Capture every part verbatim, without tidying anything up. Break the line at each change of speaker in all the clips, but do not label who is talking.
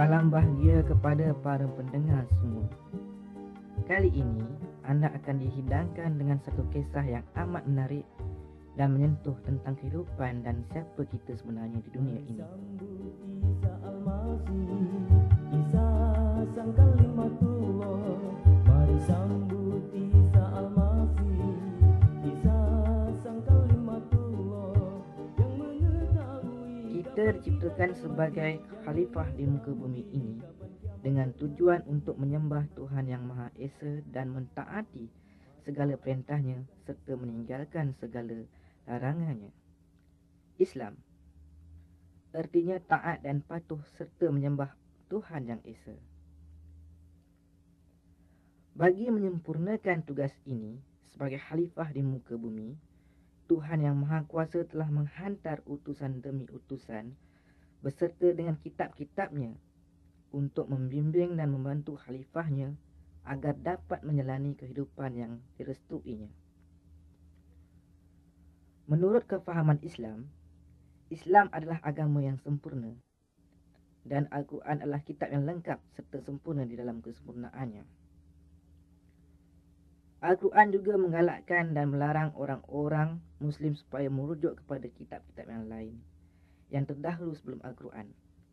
Salam bahagia kepada para pendengar semua. Kali ini anda akan dihidangkan dengan satu kisah yang amat menarik dan menyentuh tentang kehidupan dan siapa kita sebenarnya di dunia ini. Kita diciptakan sebagai khalifah di muka bumi ini dengan tujuan untuk menyembah Tuhan Yang Maha Esa dan mentaati segala perintahnya serta meninggalkan segala larangannya. Islam artinya taat dan patuh serta menyembah Tuhan Yang Esa. Bagi menyempurnakan tugas ini sebagai khalifah di muka bumi, Tuhan Yang Maha Kuasa telah menghantar utusan demi utusan beserta dengan kitab-kitabnya untuk membimbing dan membantu khalifahnya agar dapat menjalani kehidupan yang direstuinya. Menurut kefahaman Islam, Islam adalah agama yang sempurna dan Al-Quran adalah kitab yang lengkap serta sempurna di dalam kesempurnaannya. Al-Quran juga menggalakkan dan melarang orang-orang Muslim supaya merujuk kepada kitab-kitab yang lain yang terdahulu sebelum Al-Quran.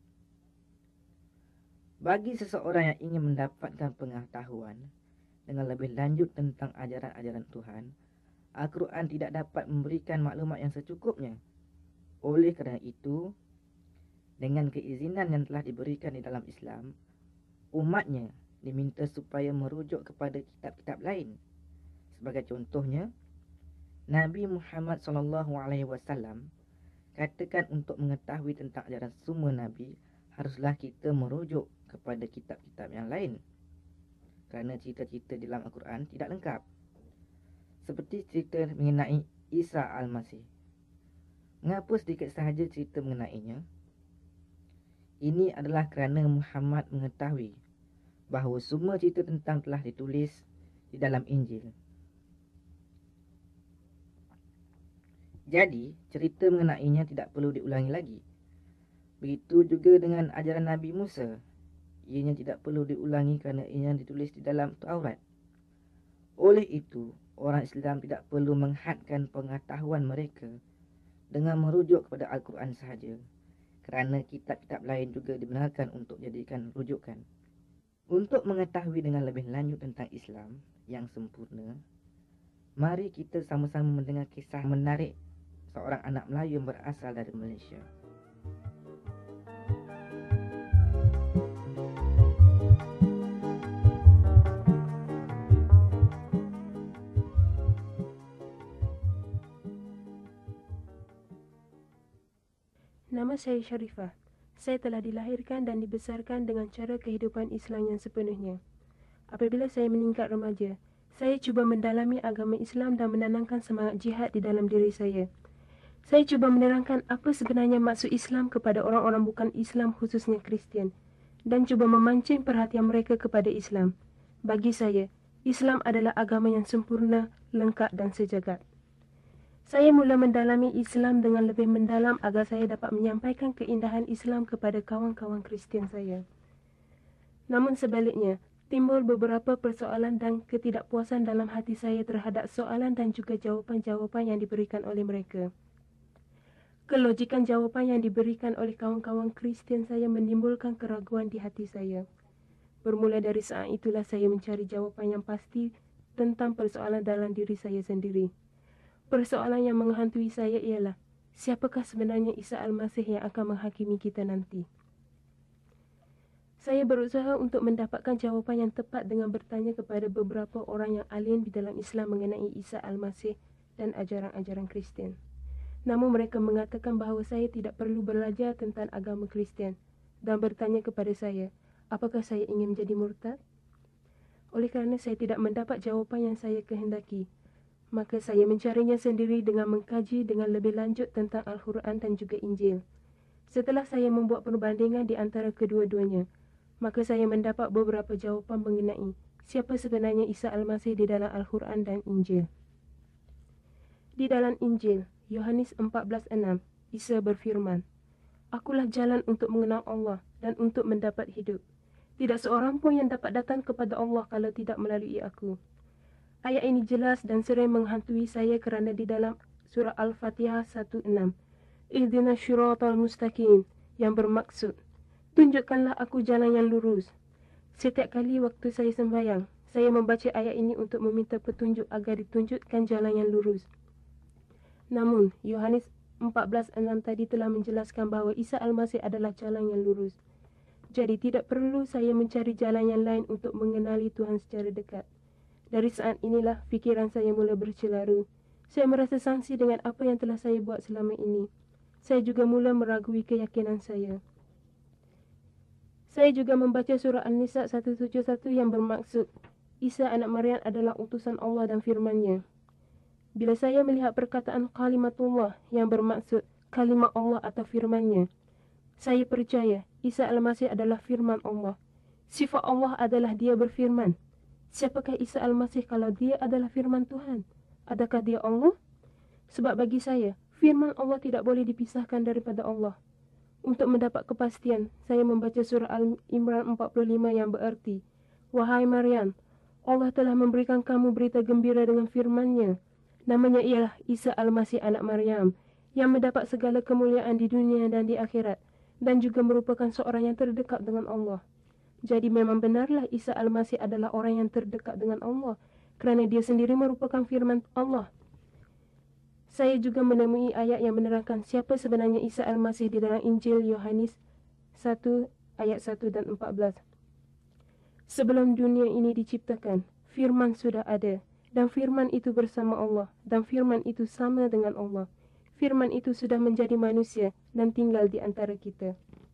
Bagi seseorang yang ingin mendapatkan pengetahuan dengan lebih lanjut tentang ajaran-ajaran Tuhan, Al-Quran tidak dapat memberikan maklumat yang secukupnya. Oleh kerana itu, dengan keizinan yang telah diberikan di dalam Islam, umatnya diminta supaya merujuk kepada kitab-kitab lain. Sebagai contohnya, Nabi Muhammad sallallahu alaihi wasallam katakan untuk mengetahui tentang ajaran semua Nabi, haruslah kita merujuk kepada kitab-kitab yang lain. Kerana cerita-cerita dalam Al-Quran tidak lengkap. Seperti cerita mengenai Isa Al-Masih. Mengapa sedikit sahaja cerita mengenainya? Ini adalah kerana Muhammad mengetahui bahawa semua cerita tentang telah ditulis di dalam Injil. Jadi, cerita mengenainya tidak perlu diulangi lagi. Begitu juga dengan ajaran Nabi Musa. Ianya tidak perlu diulangi kerana ianya ditulis di dalam Taurat. Oleh itu, orang Islam tidak perlu menghadkan pengetahuan mereka dengan merujuk kepada Al-Quran sahaja, kerana kitab-kitab lain juga dibenarkan untuk jadikan rujukan. Untuk mengetahui dengan lebih lanjut tentang Islam yang sempurna, mari kita sama-sama mendengar kisah menarik seorang anak Melayu yang berasal dari Malaysia.
Nama saya Sharifah. Saya telah dilahirkan dan dibesarkan dengan cara kehidupan Islam yang sepenuhnya. Apabila saya meningkat remaja, saya cuba mendalami agama Islam dan menanamkan semangat jihad di dalam diri saya. Saya cuba menerangkan apa sebenarnya maksud Islam kepada orang-orang bukan Islam, khususnya Kristian, dan cuba memancing perhatian mereka kepada Islam. Bagi saya, Islam adalah agama yang sempurna, lengkap dan sejagat. Saya mula mendalami Islam dengan lebih mendalam agar saya dapat menyampaikan keindahan Islam kepada kawan-kawan Kristian saya. Namun sebaliknya, timbul beberapa persoalan dan ketidakpuasan dalam hati saya terhadap soalan dan juga jawapan-jawapan yang diberikan oleh mereka. Kelojikan jawapan yang diberikan oleh kawan-kawan Kristian saya menimbulkan keraguan di hati saya. Bermula dari saat itulah saya mencari jawapan yang pasti tentang persoalan dalam diri saya sendiri. Persoalan yang menghantui saya ialah, siapakah sebenarnya Isa Al-Masih yang akan menghakimi kita nanti? Saya berusaha untuk mendapatkan jawapan yang tepat dengan bertanya kepada beberapa orang yang alim di dalam Islam mengenai Isa Al-Masih dan ajaran-ajaran Kristian. Namun mereka mengatakan bahawa saya tidak perlu belajar tentang agama Kristian dan bertanya kepada saya, apakah saya ingin menjadi murtad? Oleh kerana saya tidak mendapat jawapan yang saya kehendaki, maka saya mencarinya sendiri dengan mengkaji dengan lebih lanjut tentang Al-Quran dan juga Injil. Setelah saya membuat perbandingan di antara kedua-duanya, maka saya mendapat beberapa jawapan mengenai siapa sebenarnya Isa Al-Masih di dalam Al-Quran dan Injil. Di dalam Injil, Yohanes empat belas enam, Isa berfirman, "Akulah jalan untuk mengenal Allah. dan untuk mendapat hidup. Tidak seorang pun yang dapat datang kepada Allah kalau tidak melalui aku. Ayat ini jelas dan sering menghantui saya kerana di dalam surah Al-Fatihah seratus enam. Ihdinas syiratal mustaqim, yang bermaksud, tunjukkanlah aku jalan yang lurus. Setiap kali waktu saya sembahyang, saya membaca ayat ini untuk meminta petunjuk agar ditunjukkan jalan yang lurus. Namun, Yohanes empat belas enam tadi telah menjelaskan bahawa Isa Al-Masih adalah jalan yang lurus. Jadi tidak perlu saya mencari jalan yang lain untuk mengenali Tuhan secara dekat. Dari saat inilah fikiran saya mula bercelaru. Saya merasa sangsi dengan apa yang telah saya buat selama ini. Saya juga mula meragui keyakinan saya. Saya juga membaca surah An-Nisa seratus tujuh puluh satu yang bermaksud Isa anak Maryam adalah utusan Allah dan firman-Nya. Bila saya melihat perkataan kalimatullah yang bermaksud kalimat Allah atau firman-Nya, saya percaya Isa Al-Masih adalah firman Allah. Sifat Allah adalah dia berfirman. Siapakah Isa Al-Masih kalau dia adalah firman Tuhan? Adakah dia Allah? Sebab bagi saya, firman Allah tidak boleh dipisahkan daripada Allah. Untuk mendapat kepastian, saya membaca surah Al-Imran empat puluh lima yang bererti, Wahai Maryam, Allah telah memberikan kamu berita gembira dengan firman-Nya. Namanya ialah Isa Al-Masih anak Maryam, yang mendapat segala kemuliaan di dunia dan di akhirat, dan juga merupakan seorang yang terdekat dengan Allah. Jadi memang benarlah Isa Al-Masih adalah orang yang terdekat dengan Allah, kerana dia sendiri merupakan firman Allah. Saya juga menemui ayat yang menerangkan siapa sebenarnya Isa Al-Masih di dalam Injil Yohanes satu ayat satu dan empat belas. Sebelum dunia ini diciptakan, firman sudah ada, dan firman itu bersama Allah, dan firman itu sama dengan Allah. Firman itu sudah menjadi manusia dan tinggal di antara kita.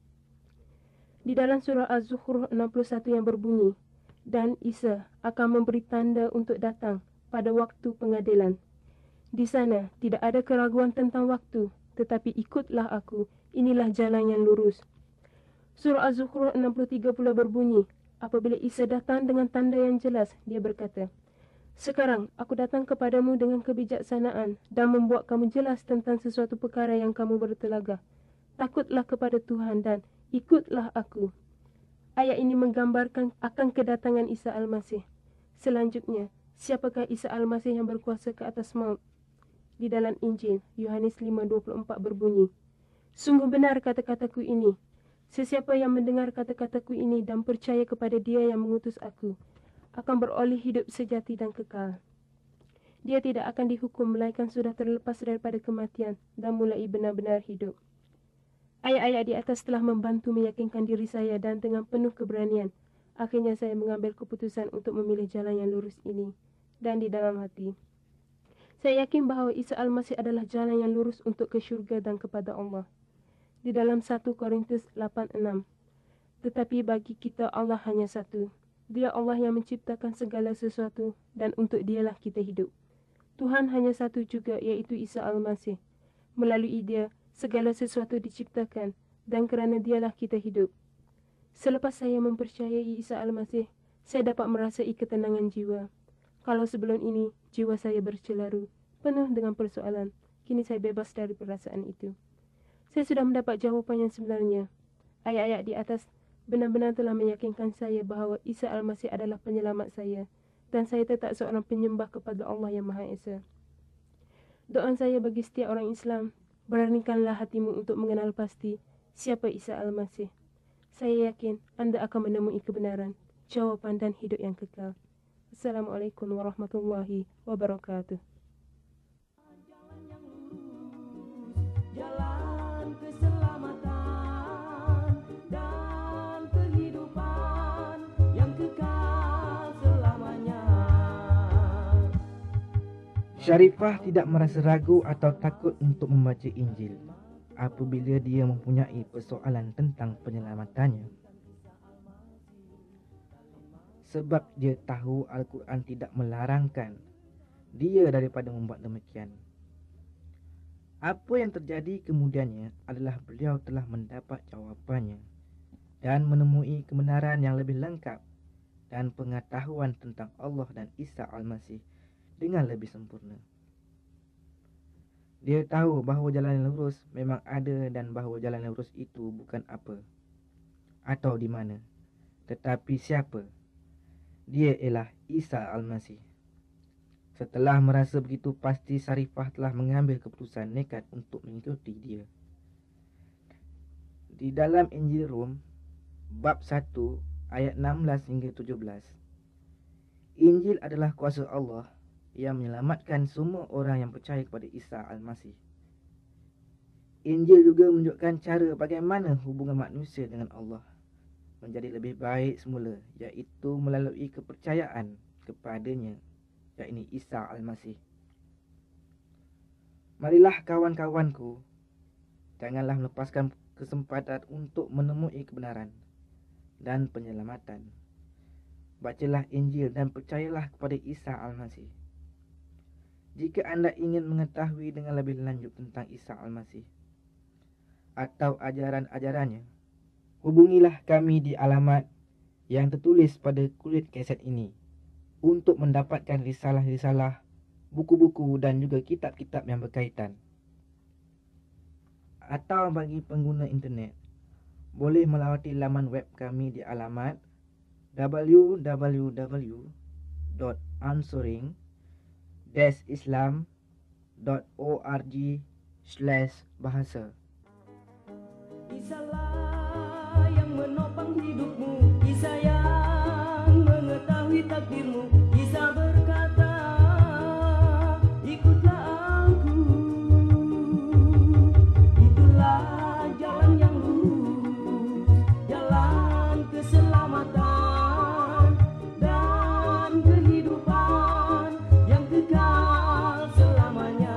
Di dalam surah Az-Zukhruf enam puluh satu yang berbunyi, dan Isa akan memberi tanda untuk datang pada waktu pengadilan. Di sana tidak ada keraguan tentang waktu, tetapi ikutlah aku, inilah jalan yang lurus. Surah Az-Zukhruf enam puluh tiga pula berbunyi, apabila Isa datang dengan tanda yang jelas, dia berkata, sekarang aku datang kepadamu dengan kebijaksanaan dan membuat kamu jelas tentang sesuatu perkara yang kamu bertelagah. Takutlah kepada Tuhan dan ikutlah aku. Ayat ini menggambarkan akan kedatangan Isa Al-Masih. Selanjutnya, siapakah Isa Al-Masih yang berkuasa ke atas maut? Di dalam Injil, Yohanes lima dua puluh empat berbunyi, sungguh benar kata-kataku ini. Sesiapa yang mendengar kata-kataku ini dan percaya kepada dia yang mengutus aku, akan beroleh hidup sejati dan kekal. Dia tidak akan dihukum melainkan sudah terlepas daripada kematian dan mulai benar-benar hidup. Ayat-ayat di atas telah membantu meyakinkan diri saya dan dengan penuh keberanian, akhirnya saya mengambil keputusan untuk memilih jalan yang lurus ini. Dan di dalam hati, saya yakin bahawa Isa Al-Masih adalah jalan yang lurus untuk ke syurga dan kepada Allah. Di dalam satu Korintus lapan enam, tetapi bagi kita Allah hanya satu. Dia Allah yang menciptakan segala sesuatu dan untuk dialah kita hidup. Tuhan hanya satu juga, iaitu Isa Al-Masih. Melalui dia, segala sesuatu diciptakan dan kerana dialah kita hidup. Selepas saya mempercayai Isa Al-Masih, saya dapat merasai ketenangan jiwa. Kalau sebelum ini, jiwa saya bercelaru, penuh dengan persoalan, kini saya bebas dari perasaan itu. Saya sudah mendapat jawapan yang sebenarnya. Ayat-ayat di atas benar-benar telah meyakinkan saya bahawa Isa Al-Masih adalah penyelamat saya dan saya tetap seorang penyembah kepada Allah yang Maha Esa. Doa saya bagi setiap orang Islam, beranikanlah hatimu untuk mengenal pasti siapa Isa Al-Masih. Saya yakin anda akan menemui kebenaran, jawapan dan hidup yang kekal. Assalamualaikum warahmatullahi wabarakatuh.
Jalan keselamatan dan kehidupan yang kekal selamanya.
Syarifah tidak merasa ragu atau takut untuk membaca Injil apabila dia mempunyai persoalan tentang penyelamatannya. Sebab dia tahu Al-Quran tidak melarangkan dia daripada membuat demikian. Apa yang terjadi kemudiannya adalah beliau telah mendapat jawapannya dan menemui kebenaran yang lebih lengkap dan pengetahuan tentang Allah dan Isa Al-Masih dengan lebih sempurna. Dia tahu bahawa jalan yang lurus memang ada dan bahawa jalan yang lurus itu bukan apa. atau di mana. Tetapi siapa? Dia ialah Isa Al-Masih. Setelah merasa begitu pasti, Sarifah telah mengambil keputusan nekat untuk mengikuti dia. Di dalam Injil Rom, bab satu, ayat enam belas hingga tujuh belas. Injil adalah kuasa Allah yang menyelamatkan semua orang yang percaya kepada Isa Al-Masih. Injil juga menunjukkan cara bagaimana hubungan manusia dengan Allah menjadi lebih baik semula, iaitu melalui kepercayaan kepadanya, yakni Isa Al-Masih. Marilah kawan-kawanku, janganlah melepaskan kesempatan untuk menemui kebenaran dan penyelamatan. Bacalah Injil dan percayalah kepada Isa Al-Masih. Jika anda ingin mengetahui dengan lebih lanjut tentang Isa Al-Masih atau ajaran-ajarannya, hubungilah kami di alamat yang tertulis pada kulit kaset ini untuk mendapatkan risalah-risalah, buku-buku dan juga kitab-kitab yang berkaitan. Atau bagi pengguna internet, boleh melawati laman web kami di alamat w w w dot answering dash islam dot org slash bahasa.
Isalah yang menopang hidupmu, Isa yang mengetahui takdirmu. Isa berkata, ikutlah aku, itulah jalan yang lurus, jalan keselamatan dan kehidupan yang kekal selamanya.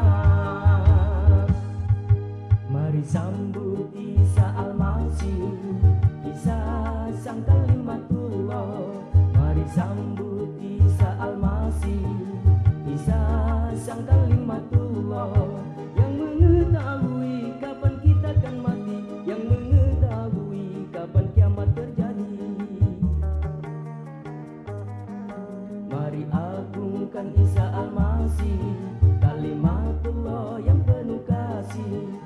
Mari sambut Isa Al-Masih, Isa sang kalimatullah. Mari sambut Isa Al-Masih, Isa sang kalimatullah, yang mengetahui kapan kita akan mati, yang mengetahui kapan kiamat terjadi. Mari agungkan Isa Al-Masih, kalimatullah yang penuh kasih.